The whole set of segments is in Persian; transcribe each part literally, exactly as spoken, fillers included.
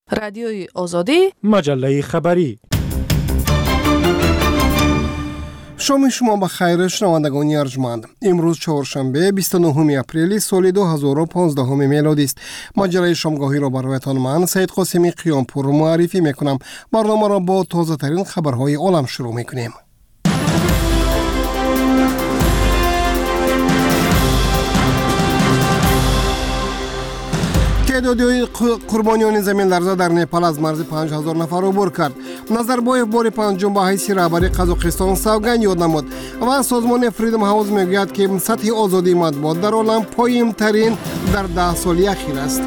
رادیوی آزادی، مجله خبری. شام شما بخیر شنوندگان ارجمند. امروز چهارشنبه بیست و نهم اپریل سال دو هزار و پانزده میلادی است. مجله شامگاهی را برایتان من سید قاسمی قیامپور معرفی میکنم. برنامه را با تازه ترین خبرهای عالم شروع میکنیم. تعداد قربانیان زمین لرزه در نپال از مرز پنج هزار نفر عبور کرد. نظربایف بار پنجم به حیث رهبری قزاقستان سوگند یاد نمود و سازمان فریدم هاوس میگوید که سطح آزادی مطبوعات در عالم پایین ترین در ده سال اخیر است.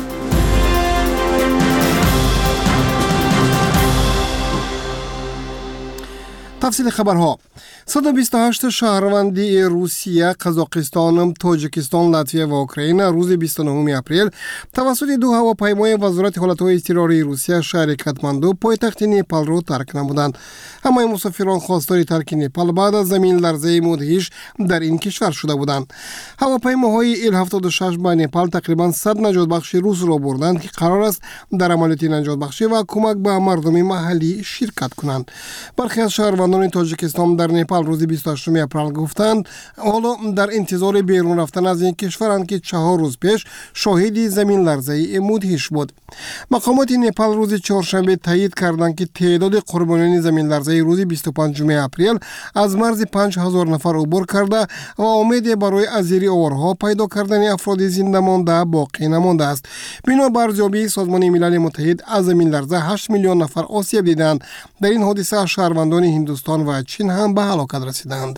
تفصیل خبرها. صد و بیست و هشت شهروندی روسیه، قزاقستان، تاجیکستان، لاتویه و اوکراین روز بیست و نهم اپریل توسط دو هواپیمای وزارت حالتهای اضطراری روسیه شهر کاتماندو پایتخت نپال را ترک نمودند. همه مسافران خواستار ترک نپال بعد از زمین لرزه مدهش در این کشور شده بودند. هواپیماهای ایل هفتاد و شش به نپال تقریبا صد نجات بخش روس را بردند که قرار است در عملیات نجات بخشی و کمک به مردم محلی شرکت کنند. برخی از شهروندان تاجیکستان در نپال روز بیست و هشتم اپریل گفتند حالا در انتظار بیرون رفتن از این کشورند که چهار روز پیش شاهد زمین لرزه مدهش بود. مقامات نپال روز چهارشنبه تایید کردند که تعداد قربانیان زمین لرزه روز بیست و پنجم اپریل از مرز پنج هزار نفر عبور کرده و امید برای ازیری آورها پیدا کردن افراد زنده مانده باقی نمانده است. بنا بر ارزیابی سازمان ملل متحد از زمین لرزه هشت میلیون نفر آسیب دیدند. در این حادثه شهروندان هندوستان و چین هم به هلاکت رسیدند.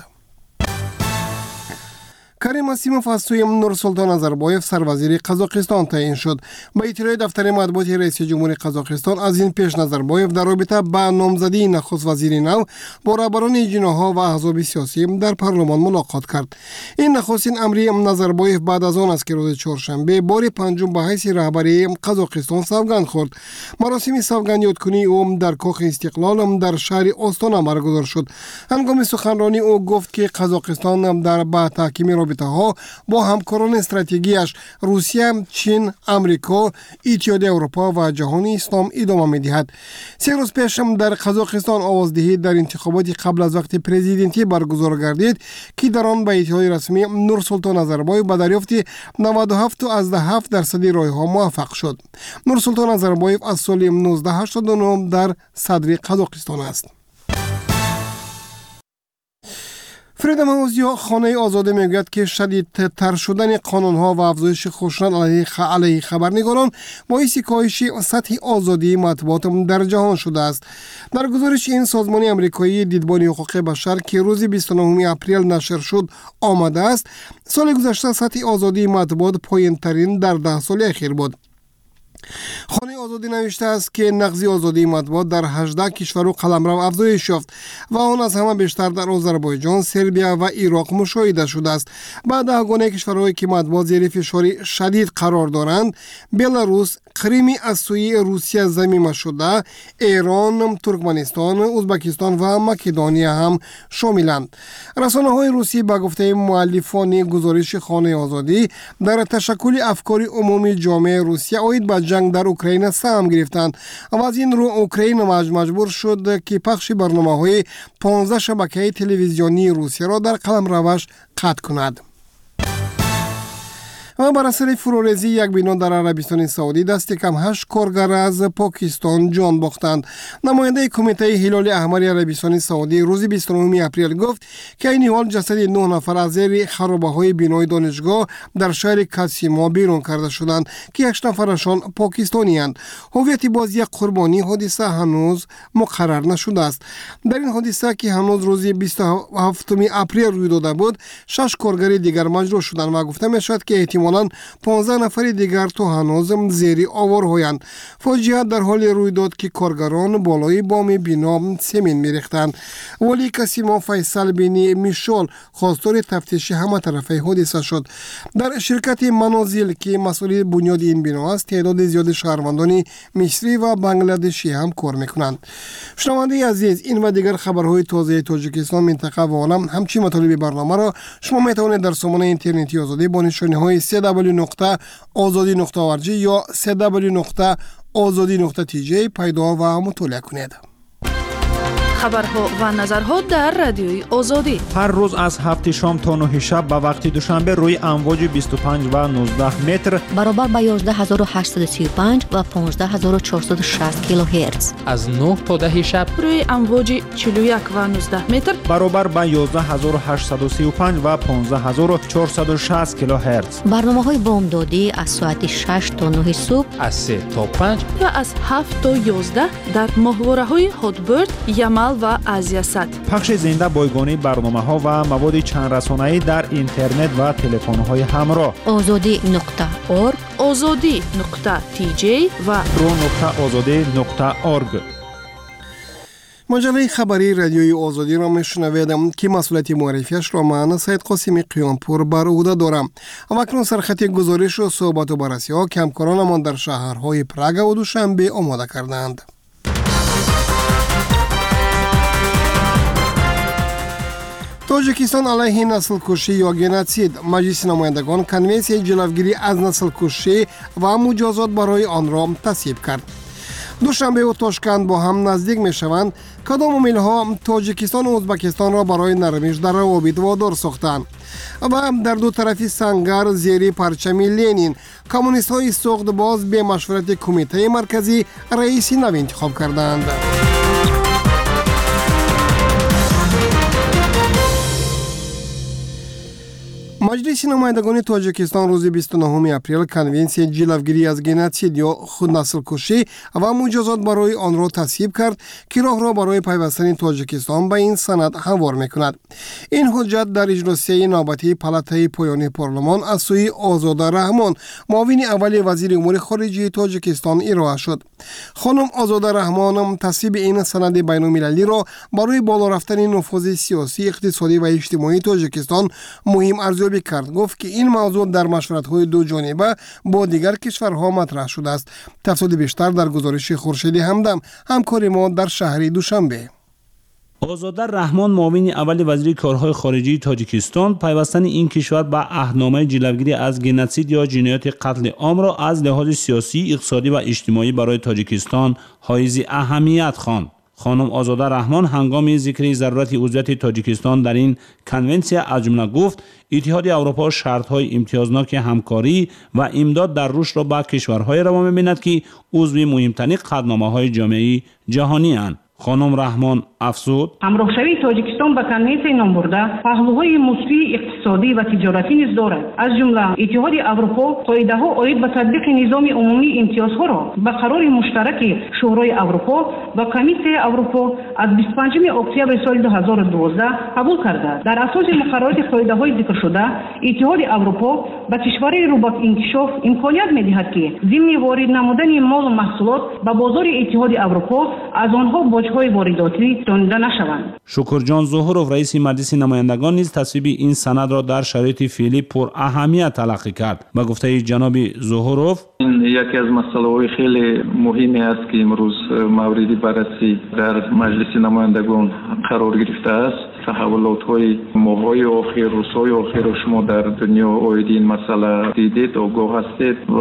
کریم اسیموف از سوی نورسلطان نظربایف سروزیر قزاقستان تعیین شد. با اطلاع دفتر مطبوعات رئیس جمهور قزاقستان از این پیش نظربایف در رابطه با نامزدی نخست وزیر نو با رهبران جناح‌ها و احزاب سیاسی در پارلمان ملاقات کرد. این نخستین امری نظربایف بعد از آن است که روز چهارشنبه بار پنجم به حیث رهبری قزاقستان سوگند خورد. مراسم سوگند یادکنی او در کاخ استقلال در شهر آستانا برگزار شد. هنگام سخنرانی او گفت که قزاقستان در با تحکیم ها با همکاران استراتژیکش روسیه، چین، آمریکا، اتحادیه اروپا و جهان اسلام ادامه می‌دهد. سه روز پیش در قزاقستان آوازدهی در انتخابات قبل از وقت پرزیدنتی برگزار گردید که در آن به اطلاع رسمی نورسلطان نظربایف به دریافت نود و هفت و هفت درصد رای‌ها موفق شد. نورسلطان نظربایف از سال نوزده هشتاد و نه در صدر قزاقستان است. فریدم هاوس یا خانه آزاده میگوید که شدیدتر شدن قانون‌ها و افزایش خشونت علیه خبرنگاران باعث کاهش سطح آزادی مطبوعات در جهان شده است. در گزارش این سازمان آمریکایی دیدبان حقوق بشر که روز بیست و نهم اپریل نشر شد آمده است، سال گذشته سطح آزادی مطبوعات پایین‌ترین در ده سال اخیر بود. خانه آزادی نوشته است که نقضی آزادی مطبوعات در هجده کشور و قلمرو افزایش یافت و آن از همه بیشتر در آذربایجان، سربیا و عراق مشاهده شده است. بعد از گونه کشورهایی که مطبوعات زیر فشار شدید قرار دارند، بلاروس، کریم از سوی روسیه ضمیمه شده، ایران، ترکمنستان، ازبکستان و مکدونیا هم شاملند. رسانه‌های روسی به گفته مؤلفان گزارش خانه آزادی در تشکل افکار عمومی جامعه روسیه آید به جنگ در اوکراین سهم گرفتند و از این رو اوکراین مجبور شد که پخش برنامه‌های پانزده شبکه تلویزیونی روسیه را در قلمروش قطع کند. و بر اثر فروریزی یک بنا در عربستان سعودی دست کم هشت کارگر از پاکستان جان باختند. نماینده کمیته هلال احمر عربستان سعودی روز بیست و نهم اپریل گفت که این حال جسد نه نفر از زیر خرابه‌های بنای دانشگاه در شهر کاسیما بیرون کرده شدند که هشت نفرشان پاکستانی‌اند. هویت بازی قربانی حادثه هنوز مقرر نشده است. در این حادثه که هنوز روز بیست و هفتم اپریل روی داده بود، شش کارگر دیگر مجروح شدند و گفته می‌شود که احتمالاً پانزده نفر دیگر تو هنوز زیر آوارهایند. فاجعه در حال روی داد که کارگران بالای بام بنا سمین می‌ریختند. ولی کاسیما فیصل بن میشال خواستار تفتیش همه طرفه حادثه شد. در شرکت منازل که مسئول بنیاد این بنا است، تعداد زیاد شهروندان مصری و بنگلادشی هم کار میکنند. شنونده عزیز، این و دیگر خبرهای تازه تاجیکستان، منطقه و عالم همچنین مطالب برنامه را شما میتوانید در سامانه اینترنتی آزادی با نشانه های سی دبلیو نقطه آزادی نقطه او آر جی یا سی دبلیو نقطه آزادی نقطه تی جی پیدا و مطالعه کنید. خبرها و نظرها در رادیوی آزادی هر روز از هفت شام تا نه شب به وقت دوشنبه روی امواج بیست و پنج و نوزده متر برابر با یازده هزار و هشتصد و سی و پنج و پانزده هزار و چهارصد و شصت کیلوهرتز از نه تا ده شب روی امواج چهل و یک و نوزده متر برابر با یازده هزار و هشتصد و سی و پنج و پانزده هزار و چهارصد و شصت کیلوهرتز. برنامه‌های بامدادی از ساعت شش تا نه صبح، از سه تا پنج و از هفت تا یازده در ماهواره‌های هاتبرد، یمل و آزیاست. پخش زنده بایگانی برنامه‌ها و مواد چند رسانه‌ای در اینترنت و تلفن‌های همراه. آزادی نقطه اورگ، آزادی نقطه تی جی و رو نقطه آزادی نقطه اورگ. مجله خبری رادیوی آزادی را میشنوید که مسئولیت معرفیش را من سید قاسمی قیامپور بر عهده دارم. و اکنون سرخط گزارش و صحبت و بررسی ها که همکارانمان در شهرهای پراگ و دوشنبه آماده کردند. تاجیکستان علیه نسل کشی یا گنوسید. مجلس نمایندگان کنونسیون جلوگیری از نسل کشی و مجازات برای آن را تصویب کرد. دوشنبه و تاشکند با هم نزدیک می شوند. کدام امیل‌ها تاجیکستان و ازبکستان را برای نرمش در روابط وادار ساختند و در دو طرفی سنگر زیر پرچم لنین کمونیست های سوخت باز به مشورت کمیته مرکزی رئیس نو انتخاب کردند. مجلس نمایندگان تاجیکستان روز بیست و نهم اپریل کنونسیون جلوگیری از گنوسید یا خودنسل کشی و مجازات برای آن را تصویب کرد که راه را برای پیوستن تاجیکستان به این سند هموار می‌کند. این حجت در اجلاسی نوبتی پالاتای پایانی پارلمان از سوی آزاده رحمان معاون اول وزیر امور خارجه تاجیکستان ارائه شد. خانم آزاده رحمان تصویب این سند بین‌المللی را برای بالا رفتن نفوذ سیاسی، اقتصادی و اجتماعی تاجیکستان مهم ارزیابی کرد. گفت که این موضوع در مشورت‌های دو جانبه با دیگر کشورها مطرح شده است. تفصیل بیشتر در گزارش خورشیدی همدم همکار ما در شهر دوشنبه. آزاده رحمان معاون اول وزیر کارهای خارجی تاجیکستان پیوستن این کشور به عهدنامه جلوگیری از گنوسید یا جنایات قتل عام را از لحاظ سیاسی، اقتصادی و اجتماعی برای تاجیکستان حائز اهمیت خواند. خانم آزاده رحمان هنگام ذکر ضرورت عضویت تاجیکستان در این کنونسیون از جمله گفت اتحاد اروپا شرط‌های امتیازناک همکاری و امداد در رشد را به کشورهای روا می‌بیند که عضو مهمترین قطعنامه‌های جامعه جهانی اند. خانم رحمان افزود همراهشوی تاجیکستان با کنونسیون نام برده پهلوهای مثبت اقتصادی و تجارتی نیز دارد. از جمله اتحاد اروپا قاعده‌ها عاید به تطبیق نظام عمومی امتیازها را به قرار مشترک شورای اروپا و کمیته اروپا از بیست و پنجم اکتبر سال دو هزار و دوازده قبول کرده. در اساس مقررات قاعده‌های ذکر شده اتحاد اروپا به کشورهای رو به انکشاف امکانیت می‌دهد که ضمن وارد نمودن مال و محصولات به بازار اتحاد اروپا از آنها باج‌های وارداتی دانده نشوند. شکرجان ظهورov رئیس مجلس نمایندگان نیز تصویب این سند را در شرایط فعلی پر اهمیت تلقی کرد. با گفته جناب ظهورov این یکی از مسائل خیلی مهمی است که امروز مورد بررسی در مجلس نمایندگان قرار گرفته است. تحولات‌های ماهای آخر، روزهای آخر شما در دنیا اوید این مسئله دیدید، آگاه هستید و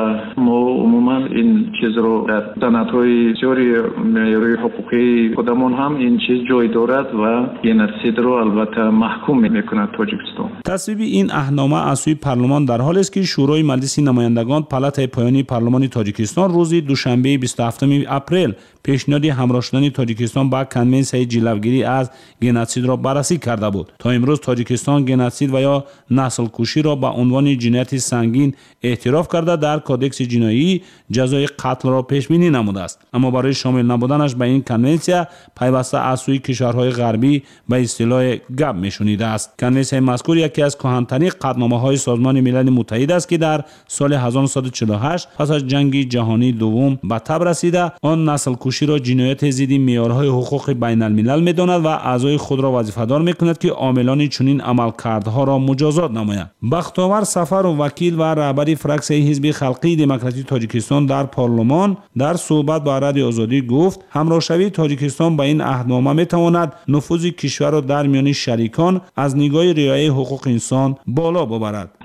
ما عموما این چیز رو در سندهای بسیاری معیاری حقوقی خودمون هم این چیز جای دارد و گنوسید رو البته محکوم می‌کند تاجیکستان. تصویب این عهدنامه از سوی پارلمان در حالی است که شورای مجلس نمایندگان پالاتای پایانی پارلمان تاجیکستان روز دوشنبه بیست و هفتم اپریل پیشنهاد همراه شدن تاجیکستان با کنونسیون جلوگیری از گنوسید را بررسی کرده بود. تا امروز تاجیکستان گنوسید و یا نسل کشی را به عنوان جنایت سنگین اعتراف کرده در کادکس جنایی جزای قتل را پیش بینی نموده است. اما برای شامل نبودنش به این کنونسیون پیوسته از سوی کشورهای غربی به اصطلاح گپ میشنیده است. کنونسیون مذکور یکی از کهن‌ترین قطعنامه‌های سازمان ملل متحد است که در سال هزار و نهصد و چهل و هشت پس از جنگ جهانی دوم به تب رسیده آن نسل کشی را جنایت ضد معیارهای حقوق بین الملل می‌داند و اعضای خود را وظیفه‌دار می‌کند که عاملان چنین عملکردها را مجازات نمایند. بختاور سفر و وکیل و رهبر فراکسیون حزب خلقی دموکراتی تاجیکستان در پارلمان در صحبت با رادیو آزادی گفت همراهشوی تاجیکستان با این عهدنامه می‌تواند نفوذ کشور را در میان شریکان از نگاه رعایت حقوق انسان بالا ببرد.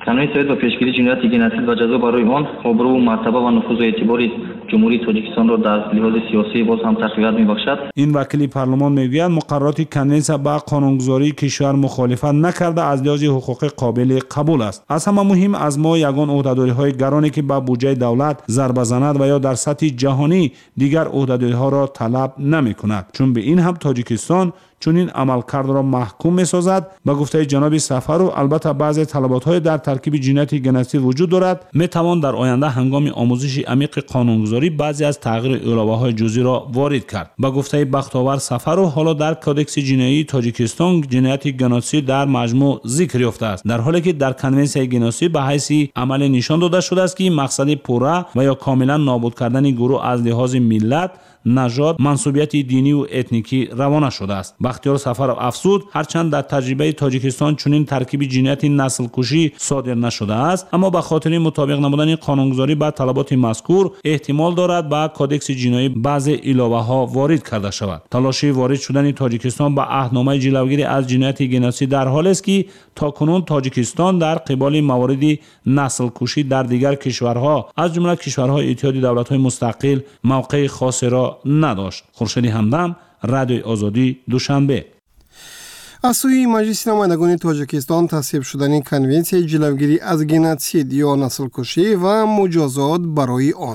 кануни соҳед ба пешгирии ҷинояти геноцид ва ҷазо барои он обрӯ мартаба ва нуфузу эътибори ҷумҳурии тоҷикистонро дар лиҳози сиёсӣ боз ҳам тақвият мебахшад. ин вакили парлумон мегӯяд муқаррароти конвенсия ба қонунгузории кишвар мухолифат накарда аз лиҳози ҳуқуқӣ қобили қабул аст. аз ҳама муҳим аз мо ягон ӯҳдадориҳои гароне ки ба буҷаи давлат зарба занад ва ё дар сатҳи ҷаҳонӣ дигар ӯҳдадориҳоро талаб намекунад, чун ба ин ҳам тоҷикистон чунин амалкардро маҳкум месозад. ба гуфтаи ҷаноби Сафаров, албатта баъзе талаботҳое дар таркиби ҷинояти геноцид вуҷуд дорад. метавон дар оянда ҳангоми омӯзиши амиқи қонунгузорӣ баъзе аз тағйири иловаҳои ҷузъиро ворид кард. ба гуфтаи Бахтовар Сафаров, ҳоло дар кодекси ҷиноии Тоҷикистон ҷинояти геноцид дар маҷмӯъ зикр ёфтааст, дар ҳоле ки дар конвенсияи геноцид ба ҳайси амале нишон дода шудааст ки мақсади пурра ва ё комилан нобуд кардани гурӯҳ аз лиҳози миллат, нажод, мансубияти диниву этникӣ равона шудааст. бахтиёр Сафаров афзуд, ҳарчанд дар таҷрибаи Тоҷикистон чунин таркиби ҷинояти наслкушӣ содир нашудааст, аммо ба хотири мутобиқ намудани қонунгузорӣ ба талаботи мазкур эҳтимол дорад ба кодекси ҷиноӣ баъзе иловаҳо ворид карда шавад. талоши ворид шудани Тоҷикистон ба аҳдномаи ҷилавгирӣ аз ҷинояти геноцид дар ҳолест ки токунун Тоҷикистон дар қиболи мавориди наслкушӣ дар дигар кишварҳо аз ҷумла кишварҳои иттиҳоди давлатҳои мустақил мавқеи хосеро надошт. хуршеди ҳамдам, радиои Озодӣ, Душанбе. аз сӯи маҷлиси намояндагони Тоҷикистон тасвиб шудани конвенсияи ҷилавгирӣ аз геноцид ё наслкушӣ ва муҷозот барои он.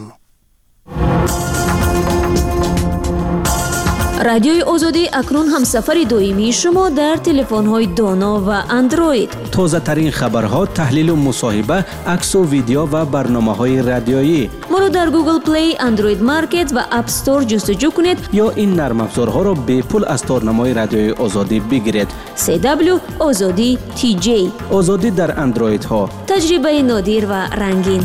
радиои Озодӣ акнун ҳамсафари доимии шумо дар телефонҳои доно ва андроид. тозатарин хабарҳо, таҳлилу мусоҳиба, аксу видео ва барномаҳои радиоӣ. моро дар Google Play, Android Market ва App Store ҷустуҷӯ кунед ё ин нармафзорҳоро бепул аз торнамои радиои Озодӣ бигиред. си дабл ю Озодӣ ти ҷей. Озодӣ дар андроидҳо. таҷрибаи нодир ва рангин.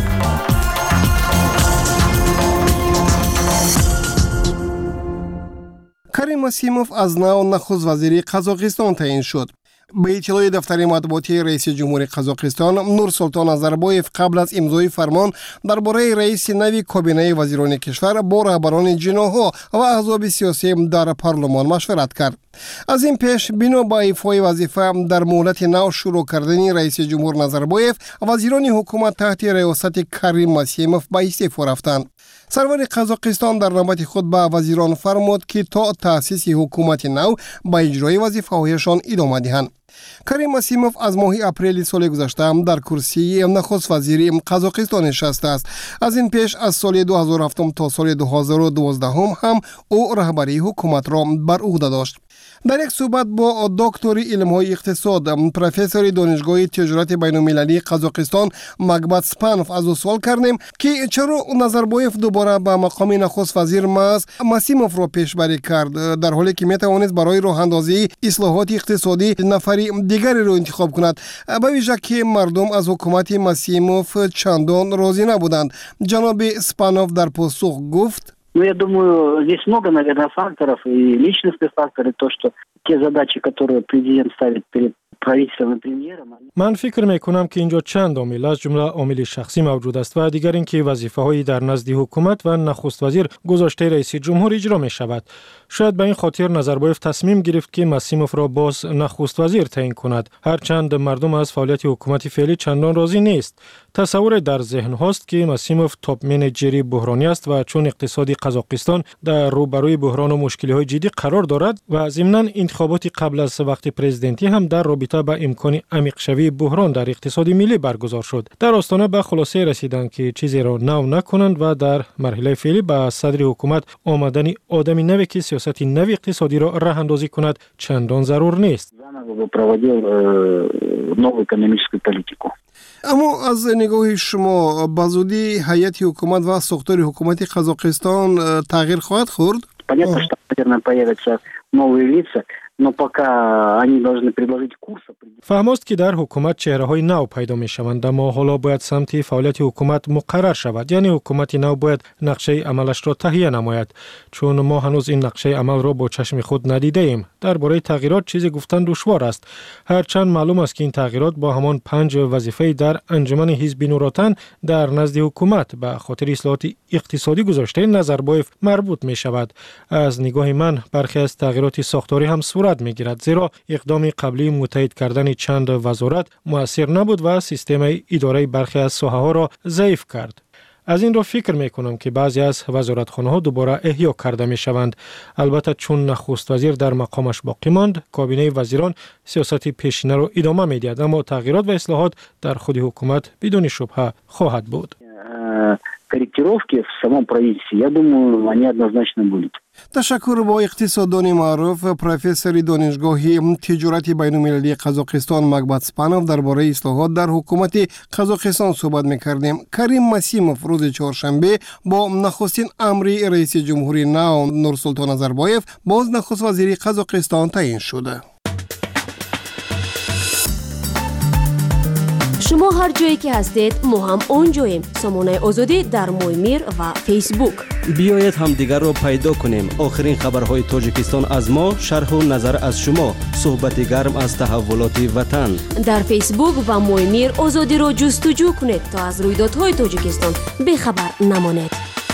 Карим Масимов аз нав нахуст вазири Қазоқистон таъин шуд. ба иттилои дафтари матбуоти раиси ҷумҳури Қазоқистон, Нурсултон Назарбоев қабл аз имзои фармон дар бораи раиси нави кобинаи вазирони кишвар бо раҳбарони ҷиноҳо ва аҳзоби сиёсӣ дар парлумон машварат кард. аз ин пеш, бино ба ифои вазифа дар муҳлати нав шурӯъ кардани раиси ҷумҳур Назарбоев, вазирони ҳукумат таҳти раёсати Карим Масимов ба истеъфо рафтанд. сарвари Қазоқистон дар навбати худ ба вазирон фармуд ки то таъсиси ҳукумати нав ба иҷрои вазифаҳояшон идома диҳанд. Карим Масимов аз моҳи апрели соли гузашта дар курсии нахуст вазири Қазоқистон нишастааст. аз ин пеш аз соли ду ҳазору ҳафт то соли ду ҳазору дувоздаҳ ҳам ӯ раҳбарии ҳукуматро бар уҳда дошт. дар як суҳбат бо доктори илмҳои иқтисод, профессори донишгоҳи тиҷорати байнулмилалии Қазоқистон Магбат Спанов аз ӯ суол кардем, ки чаро Назарбоев дубора ба мақоми нахуст вазир маз Масимовро пешбарӣ кард, дар ҳоле ки метавонист барои роҳандозии ислоҳоти иқтисодӣ нафари дигареро интихоб кунад, ба виҷа ки мардум аз ҳукумати Масимов чандон розӣ набуданд. ҷаноби Спанов дар посух гуфт: Ну, я думаю, здесь много, наверное, факторов, и личностных факторов, то, что те задачи, которые президент ставит перед правительством и премьером. من فکر میکنم که اینجا چند عامل از جمله عامل شخصی موجود است و دیگر اینکه وظیفه‌های در نزد حکومت و نخست وزیر گذاشته رئیس جمهور اجرا می شود. شاید به این خاطر نظربایف تصمیم گرفت که مسیموف را باز نخست وزیر تعیین کند. هرچند مردم از فعالیت حکومت فعلی چندان راضی نیست. تصور در ذهن هاست که مسیموف تاپ منیجری بحرانی است و چون اقتصادی قزاقستان در روبروی بحران و مشکل‌های جدی قرار دارد و ضمناً انتخابات قبل از وقت پرزیدنتی هم در رابطه با امکان عمیق شوی بحران در اقتصاد ملی برگزار شد. در آستانه به خلاصه رسیدند که چیزی را نو نکنند و در مرحله فعلی با صدر حکومت آمدن آدمی نوی که سیاست نوی اقتصادی را راه اندازی کند چندان ضرور نیست. اما از نگاه شما به زودی هیئت حکومت و ساختار حکومت قزاقستان تغییر خواهد خورد؟ Понятно, что, наверное, появятся новые лица, но пока они должны предложить курс. فهماست که در حکومت چهره‌های نو پیدا می‌شوند، اما حالا باید سمت فعالیت حکومت مقرر شود. یعنی حکومت نو باید نقشه عملش را تهیه نماید، چون ما هنوز این نقشه عمل را با چشم خود ندیده ایم. درباره تغییرات چیزی گفتن دشوار است. هرچند معلوم است که این تغییرات با همان پنج وظیفه در انجمن حزب نوراتن در نزد حکومت به خاطر اصلاحات اقتصادی گذاشته نظربایف مربوط می‌شود. از نگاه من برخی از تغییرات ساختاری هم صورت صورت میگیرد، زیرا اقدام قبلی متحد کردن چند وزارت مؤثر نبود و سیستم اداره برخی از ساحه‌ها را ضعیف کرد. از این را فکر می کنم که بعضی از وزارتخانه‌ها دوباره احیا کرده می شوند. البته چون نخست وزیر در مقامش باقی ماند، کابینه وزیران سیاست پیشینه را ادامه می دهد، اما تغییرات و اصلاحات در خود حکومت بدون شبهه خواهد بود. корректировки в самом правительстве, я думаю, они однозначно будут. تشکر با اقتصاددان معروف پروفسور دانشگاه تجارت بین‌المللی قزاقستان مکبت سپانوف درباره اصلاحات در حکومت قزاقستان صحبت می‌کردیم. کریم مسیموف روز چهارشنبه با نخستین امر رئیس جمهوری نو نورسولطان نظربایف باز نخست وزیر قزاقستان تعیین شده. شما هر جایی که هستید ما هم اونجاییم. سامانه آزادی در مویمیر و فیسبوک. بیایید هم دیگر رو پیدا کنیم. آخرین خبرهای تاجیکستان از ما، شرح و نظر از شما، صحبت گرم از تحولات وطن. در فیسبوک و مویمیر آزادی رو جستجو کنید تا از رویدادهای تاجیکستان بخبر نمانید.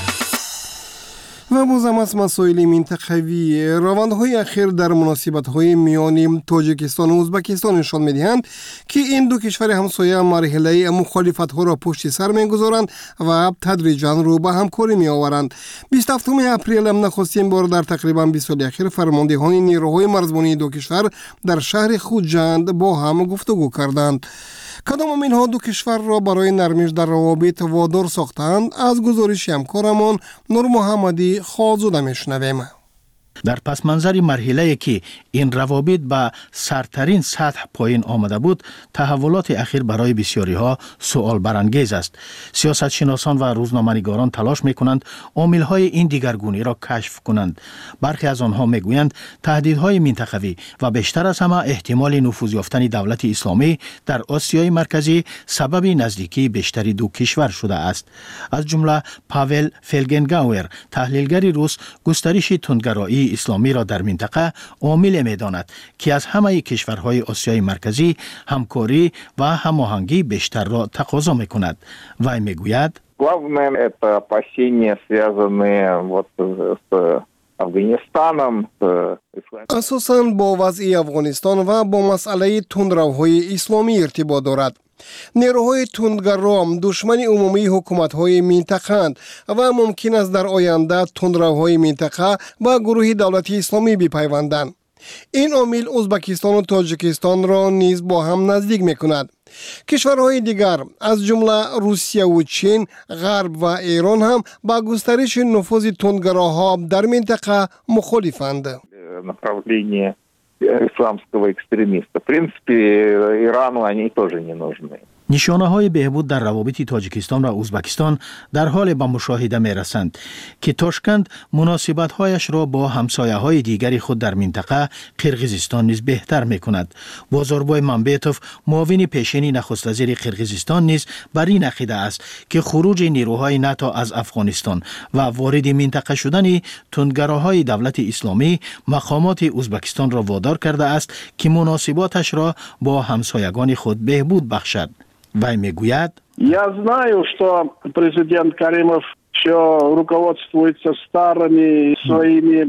و بازم از مسائل منطقوی، روندهای اخیر در مناسبت‌های میان تاجیکستان و ازبکستان نشان می‌دهند که این دو کشور همسایه مرحله مخالفت‌ها را پشت سر می‌گذارند و تدریجاً رو به همکاری می‌آورند. بیست و هفتم اپریل نخستین بار در تقریباً بیست سال اخیر فرماندهان نیروهای مرزبانی دو کشور در شهر خوجند با هم گفتگو کردند. کدام اینها دو کشور را برای نرمش در روابط وادار ساختند؟ از گزارش همکارمان نور محمدی خوازوده میشنویم. در پس منظر مرحله‌ای که این روابط به سرترین سطح پایین آمده بود، تحولات اخیر برای بسیاری ها سوال برانگیز است. سیاست شناسان و روزنامه‌نگاران تلاش می‌کنند عامل‌های این دیگرگونی را کشف کنند. برخی از آنها می‌گویند تهدیدهای منطقوی و بیشتر از همه احتمال نفوذ یافتن دولت اسلامی در آسیای مرکزی سبب نزدیکی بیشتری دو کشور شده است. از جمله پاول فلگنگاور، تحلیلگر روس، گسترش تندگرایی اسلامی را در منطقه عامل می‌داند که از همه کشورهای آسیای مرکزی همکاری و هماهنگی بیشتر را تقاضا می‌کند. وی می‌گوید главное это опасения, связанные вот с افغانستان اساساً با وضع افغانستان و با مسئله تندروهای اسلامی ارتباط دارد. نیروهای تندگرا دشمن عمومی حکومت‌های منطقه‌اند و ممکن است در آینده تندروهای منطقه و گروه دولتی اسلامی بپیوندند. این عامل ازبکستان و تاجیکستان را نیز با هم نزدیک می‌کند. کشورهای دیگر از جمله روسیه و چین، غرب و ایران هم با گسترش نفوذ تندگراها در منطقه مخالفند. направление исламского экстремиста. В принципе, Ирану они тоже не нужны. نشانه های بهبود در روابط تاجیکستان و ازبکستان در حال به مشاهده می رسند که تاشکند مناسبت هایش را با همسایه های دیگری خود در منطقه قرقیزستان نیز بهتر می کند. بازاربای منبیتوف، معاون پیشین نخست وزیر قرقیزستان نیز بر این عقیده است که خروج نیروهای ناتو از افغانستان و وارد منطقه شدن تندگراهای دولت اسلامی مقامات ازبکستان را وادار کرده است که مناسباتش را با همسایگان خود بهبود بخشد. وی میگوید Я знаю, что президент Каримов еще руководствуется старыми своими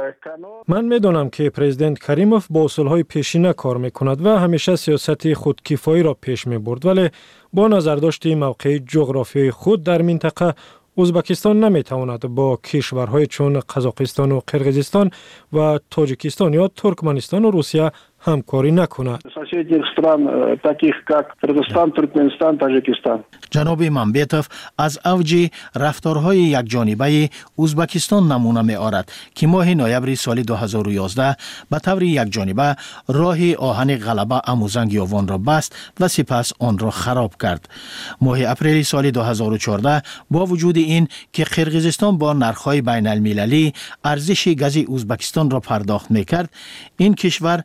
من میدانم که پرزیدنت کریموف با اصولهای پیشینه کار میکند و همیشه سیاست خودکفایی را پیش میبرد، ولی با نظرداشت موقع جغرافیایی خود در منطقه ازبکستان نمیتواند با کشورهای چون قزاقستان و قرقیزستان و تاجیکستان یا ترکمنستان و روسیه همکاری نکند. соседних стран таких как Кыргызстан, Туркменистан, Таджикистан. جناب منبیتوف از اوج رفتارهای یکجانبه ازبکستان نمونه می آورد که ماه نوامبر سال دو هزار و یازده به طور یکجانبه راه آهن غلبه اموزنگ یاوان را بست و سپس آن را خراب کرد. ماه اپریل سال دو هزار و چهارده با وجود این که قرقیزستان با نرخ‌های بین المللی ارزش گاز ازبکستان را پرداخت می کرد، این کشور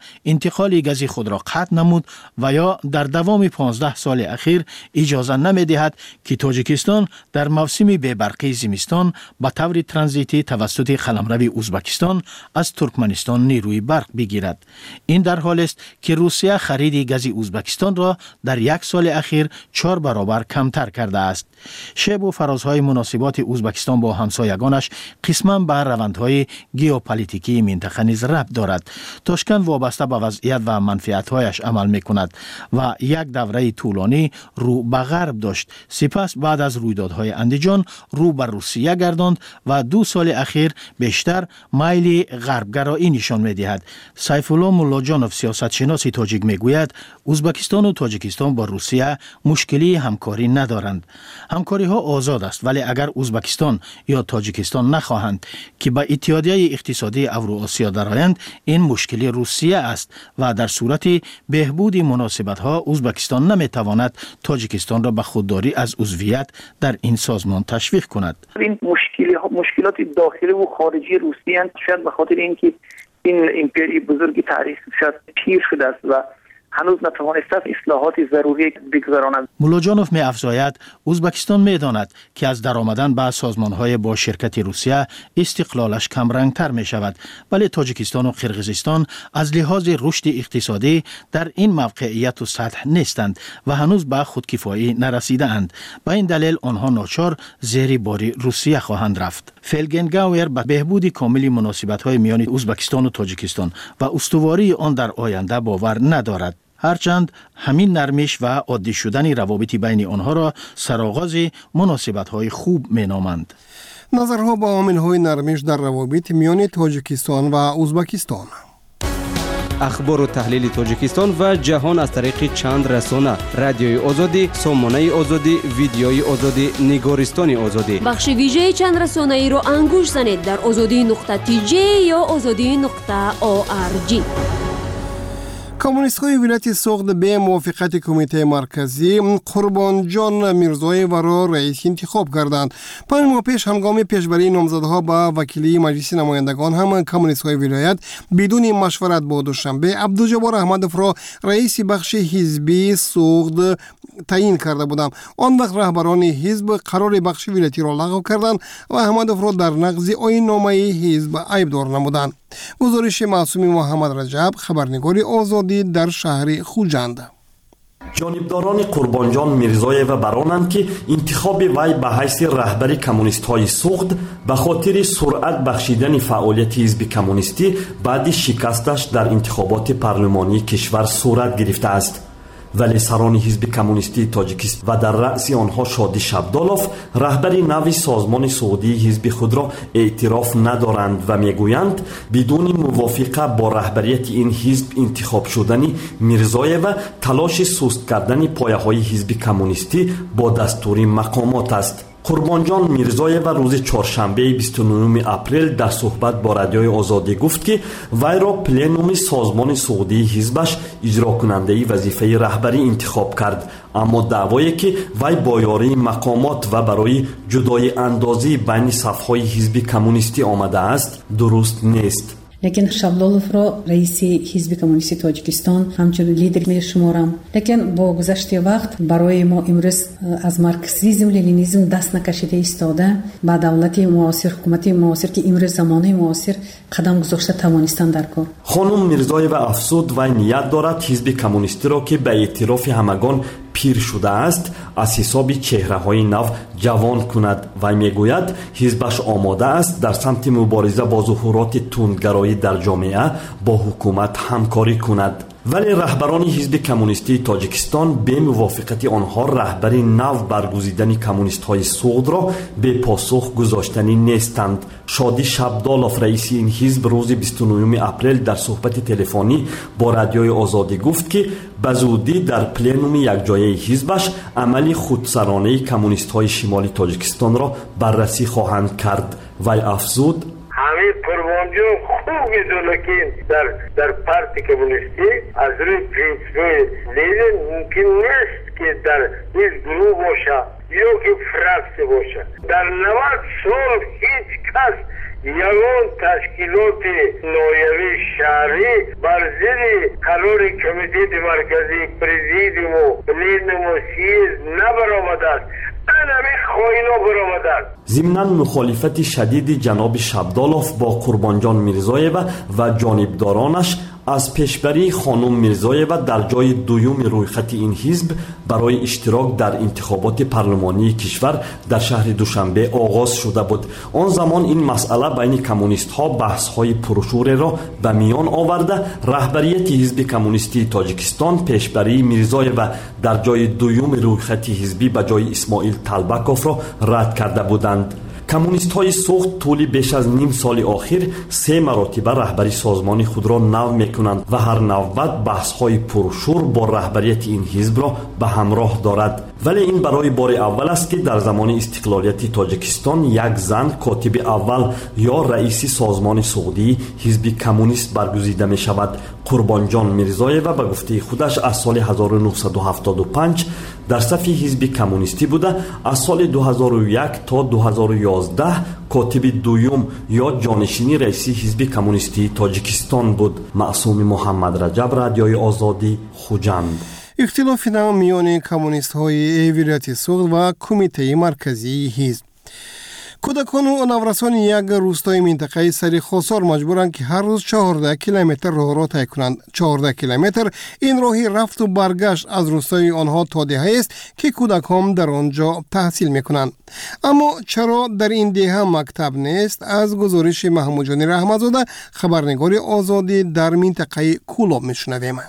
انتقال گازی خود را قطع نمود و یا در دوام پانزده سال اخیر اجازه نمی‌دهد که تاجیکستان در موسم بی‌برقی زمستان به طور ترانزیتی توسط قلمرو ازبکستان از ترکمنستان نیروی برق بگیرد. این در حالی است که روسیه خرید گاز ازبکستان را در یک سال اخیر چهار برابر کمتر کرده است. شیب و فرازهای مناسبات ازبکستان با همسایگانش قسما به روندهای ژئوپلیتیکی منطقه نیز ربط دارد. تاشکند وابسته به وضعیت و منفعت‌هایش عمل می‌کند و یک دوره طولانی رو به غرب داشت. سپس بعد از رویدادهای اندیجان رو به روسیه گرداند و دو سال اخیر بیشتر مایل غربگرایی نشان می‌دهد. سیف الله ملاجانوف سیاستشناس تاجیک میگوید ازبکستان و تاجیکستان با روسیه مشکلی همکاری ندارند. همکاری ها آزاد است، ولی اگر ازبکستان یا تاجیکستان نخواهند که به اتحادیه اقتصادی اوراسیا درآیند، این مشکلی روسیه است و در صورت بهبود مناسبت ها ازبکستان نمیتواند تاجیکستان را به خودداری از عضویت در این سازمان تشویق کند. این مشکلی مشکلات داخلی و خارجی روسیه اند، شاید به خاطر اینکه این امپری بزرگی تاریخ شاید پیر شده است و هنوز نتوانسته اصلاحات ضروری بگذراند. ملاجانوف می افزاید ازبکستان می داند که از درآمدن به سازمان‌های با شرکت روسیه استقلالش کمرنگتر می شود، ولی تاجیکستان و قرقیزستان از لحاظ رشد اقتصادی در این موقعیت و سطح نیستند و هنوز به خودکفایی نرسیده اند. به این دلیل آنها ناچار زیر بار روسیه خواهند رفت. فلگنگاور به بهبود کامل مناسبت‌های میان ازبکستان و تاجیکستان و استواری آن در آینده باور ندارد. هرچند همین نرمش و عادی شدن روابط بین آنها را سرآغاز مناسبت‌های خوب می‌نامند. نظرها با عامل‌های نرمش در روابط میان تاجیکستان و ازبکستان. اخبار و تحلیل تاجیکستان و جهان از طریق چند رسانه: رادیوی آزادی، سامانه آزادی، ویدیوی آزادی، نگارستان آزادی. بخش ویژه چند رسانه ای رو انگوش زنید در آزادی نقطه تی جی یا آزادی نقطه او آر جی. کمونیست های ولایت سوغد به موافقت کمیته مرکزی قربانجان میرزایف را رئیس انتخاب کردند. پنج ماه پیش هنگام پیشبری نامزدها به وکیلی مجلس نمایندگان هم کمونیست های ولایت بدون مشورت با دوشنبه عبدالجبار احمدوف را رئیس بخش حزبی سوغد تعیین کرده بودند. آن وقت رهبران حزب قرار بخش ولایتی را لغو کردند و احمدوف را در نقض آیین نامه حزب عیبدار نمودند. گزارش معصومی محمد رجب، خبرنگار آزادی در شهر خوجند. جانبداران قربانجان میرزایف برانند که انتخاب وی به حیث رهبر کمونیست های سوغد به خاطر سرعت بخشیدن فعالیت حزب کمونیستی بعد شکستش در انتخابات پارلمانی کشور صورت گرفته است. ولی سران حزب کمونیستی تاجیکستان و در رأس آنها شادی شبدالوف رهبر نو سازمان سعودی حزب خود را اعتراف ندارند و میگویند بدون موافقت با رهبریت این حزب انتخاب شدن میرزایف و تلاش سست کردن پایه‌های حزب کمونیستی با دستور مقامات است. قربانجان میرزایف روز چهارشنبه بیست و نهم اپریل در صحبت با رادیوی آزادی گفت که وی را پلنوم سازمان سعودی حزبش اجرا کننده وظیفه رهبری انتخاب کرد، اما دعوایی که وی با یاری مقامات و برای جدای اندازی بین صف‌های حزب کمونیستی آمده است درست نیست. لیکن شابدالوف را رئیس حزب کمونیستی تاجیکستان همچنین لیدر می شمارم. لیکن با گذشت وقت برای ما امروز از مارکسیسم لنینیسم دست نکشیده ایستاده با دولت معاصر، حکومت معاصر که امروز زمانه معاصر قدم گذاشته توانستند در کار. خانم میرزایف افزود و نیت دارد حزب کمونیستی را که به اعتراف همگان پیر شده است از حساب چهره های نو جوان کند و میگوید حزبش آماده است در سمت مبارزه با ظهورات تندگرایی در جامعه با حکومت همکاری کند. ولی رهبران حزب کمونیستی تاجیکستان به موافقت آنها رهبری نو برگزیدن کمونیست های سوغد را به پاسخ گذاشتنی نیستند. شادی شبدالوف رئیس این حزب روز بیست و نهم اپریل در صحبت تلفنی با رادیوی آزادی گفت که به زودی در پلنوم یکجایی حزبش عملی خودسرانه کمونیست های شمالی تاجیکستان را بررسی خواهند کرد. وی افزود همه قربانجان خوب میدونه که در در پارتی کمونیستی از روی پرینسیپ‌های لنین ممکن نیست که در این گروه باشه یا که فرقسی باشه. در نود سال هیچ کس یگان تشکیلات نایبی شهری بر ضد قرار کمیته مرکزی پرزیدیوم و پلنوم و سیزد نبرآمده است. ضمناً مخالفت شدید جناب شبدالوف با قربانجان میرزایeva و جانبدارانش از پیشبری خانم میرزایeva در جای دوم رویخط این حزب برای اشتراک در انتخابات پارلمانی کشور در شهر دوشنبه آغاز شده بود. آن زمان این مسئله بین کمونیست ها بحث های پرشور را به میان آورده رهبریت حزب کمونیستی تاجیکستان پیشبری میرزایeva در جای دوم رویخط حزبی به جای اسماعیل طلبکوف را رد کرده بودند. کمونیست های سخت طولی بیش از نیم سال آخر سه مراتبه رهبری سازمان خود را نو میکنند و هر نوبت بحث های پرشور با رهبریت این حزب را به همراه دارد. ولی این برای بار اول است که در زمان استقلالیت تاجیکستان یک زن کاتب اول یا رئیس سازمان سعودی حزب کمونیست برگزیده می شود. قربانجان میرزایeva به گفته خودش از سال هزار و نهصد و هفتاد و پنج در صف حزب کمونیستی بوده. از سال دو هزار و یک تا دو هزار و یازده کاتب دوم یا جانشینی رئیس حزب کمونیستی تاجیکستان بود. معصوم محمد رجب، رادیوی آزادی، خوجند. اختلاف نام میان کمونیست های ولایت سوخت و کمیته مرکزی حزب. کودکان و نورسان یک روستای منطقه سری خسار مجبورند که هر روز چهارده کیلومتر راه را طی کنند. چهارده کیلومتر این راهی رفت و برگشت از روستای آنها تا دهه است که کودکان در آنجا تحصیل میکنند. اما چرا در این دهه مکتب نیست؟ از گزارش محمود جانی رحمتزاده، خبرنگار آزادی در منطقه کولاب میشنویم.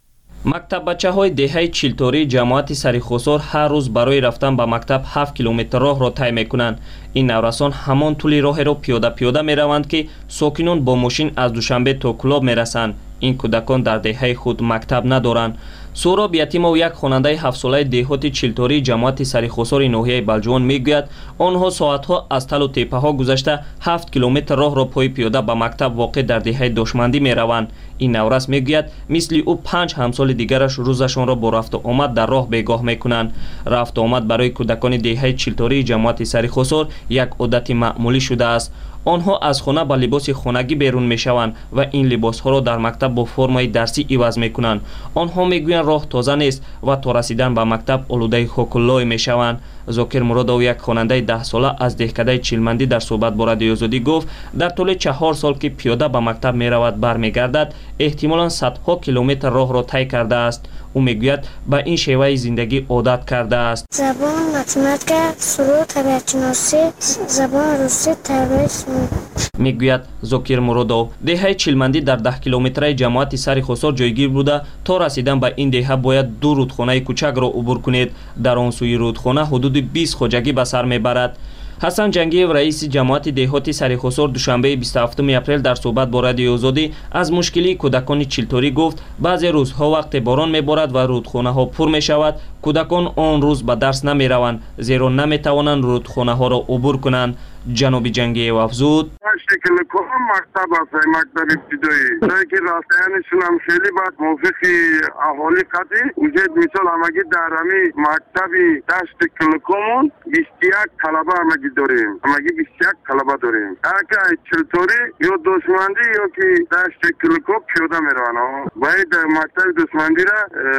مکتب بچه های دهه چیلتوری جماعت سری خسار هر روز برای رفتن به مکتب هفت کیلومتر راه را طی میکنند. این نورسان همان طول راه را پیاده پیاده می روند که ساکنان با ماشین از دوشنبه تا کلاب می رسند. این کودکان در دهه خود مکتب ندارند. سوراب یتیمو یک خواننده هفت ساله دهات چیلتوری جماعت سری خسار ناحیه بلجوان میگوید آنها ساعتها از تل و تپه ها گذشته هفت کیلومتر راه را پای پیاده به مکتب واقع در دهه دشمندی می روند. این نورس میگوید مثل او پنج همسال دیگرش روزشان را با رفت و آمد در راه بیگاه میکنند. رفت و آمد برای کودکان دهه چیلتوری جماعت سری خسار یک عادت معمولی شده است. آنها از خانه با لباس خانگی بیرون میشوند و این لباس ها را در مکتب با فرمای درسی عوض میکنند. آنها میگویند راه تازه نیست و تا رسیدن به مکتب آلوده خوکلای میشوند. زاکر مرادو یک خواننده ده ساله از دهکده چیلمندی در صحبت با رادیوی آزادی گفت در طول چهار سال که پیاده به مکتب میرود برمیگردد احتمالاً صدها کیلومتر راه را طی کرده است. او میگوید به این شیوه زندگی عادت کرده است. زبان، متماتیک، سرود، طبیعت شناسی، زبان روسی، تاریخ. میگوید زاکر مرادو دهه چیلمندی در ده کیلومتری جماعت سری خسار جایگیر بوده. تا رسیدن به این دهه باید دو رودخانه کوچک را عبور کنید. در آن سوی رودخانه حدود بیست خوجگی به سر میبرد. حسن جنگیو رئیس جماعت دهاتی سری خسار دوشنبه بیست و هفتم اپریل در صحبت با رادیوی آزادی از مشکلی کودکان چیلتوری گفت بعضی روزها وقت باران میبارد و رودخانه ها پر میشود. کودکان آن روز به درس نمیروند زیرا نمیتوانند رودخانه ها را عبور کنند. جناب جنگیو افزود شکل کام مکتب است، مکتب ابتدایی جایی که راستینشون هم خیلی بد موفق اهالی قدی وجود مثال همگی در همی مکتبی دشت کلکامون بیست و یک طلبه همگی داریم همگی بیست و یک طلبه داریم اگه چلتوری یا دشمندی یا که دشت کلکام پیاده میروان باید مکتب دشمندی را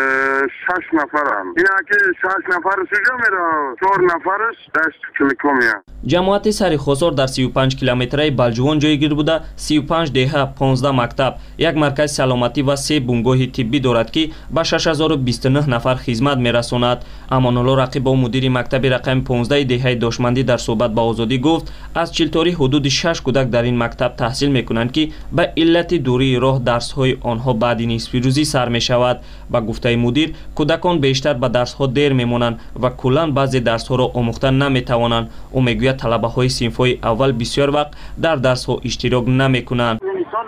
شش نفر هم این اگه شش نفر سوجا میره چهار نفرش دشت کلکامی هم. جماعت سری خسار در سی و پنج کیلومتری بلجوان جایگیر بوده. سی و پنج دهه پانزده مکتب یک مرکز سلامتی و سه بنگاه طبی دارد که به شش هزار و بیست و نه نفر خدمت میرساند. امان الله رقیب و مدیر مکتب رقم پانزده دهه دشمندی در صحبت با آزادی گفت از چیلتوری حدود شش کودک در این مکتب تحصیل میکنند که به علت دوری راه درس های آنها بعد نصف روزی سر می شود. با گفته مدیر کودکان بیشتر به درس ها دیر میمونند و کلا بعضی درس ها را آموختن نمیتوانند. او میگوید طلبه های صنف های اول بسیار وقت در درس ها اشتراک نمیکنند.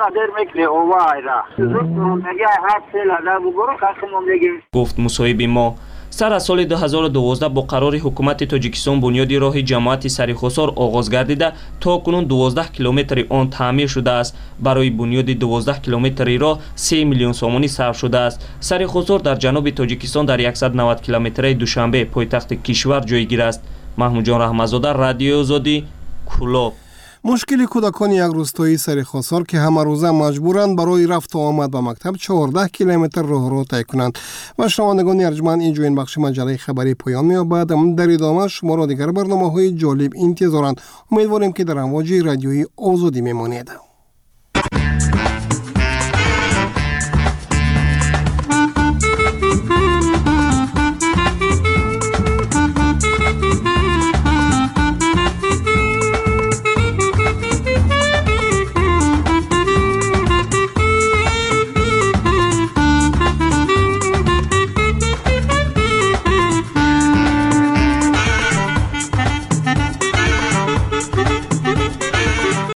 گفت مصاحب ما سر از سال دو هزار و دوازده با قرار حکومت تاجیکستان بنیاد راه جماعت سری خسار آغاز گردیده تا کنون دوازده کیلومتر آن تعمیر شده است. برای بنیاد دوازده کیلومتری راه سه میلیون سومانی صرف شده است. سری خسار در جنوب تاجیکستان در صد و نود کیلومتری دوشنبه پایتخت کشور جایگیر است. محمود جان رحمتزاده، رادیوی آزادی، کولاب. مشکل کودکان یک روستایی سرخواسار که همه روزه مجبورند برای رفت و آمد به مکتب چهارده کیلومتر راه رو طی کنند. و شنوندگان ارجمند اینجا این بخش مجله خبری پایان می‌یابد. در ادامه شما را دیگر برنامه‌های جالب انتظارند. امیدواریم که در امواج رادیویی آزادی میمانید.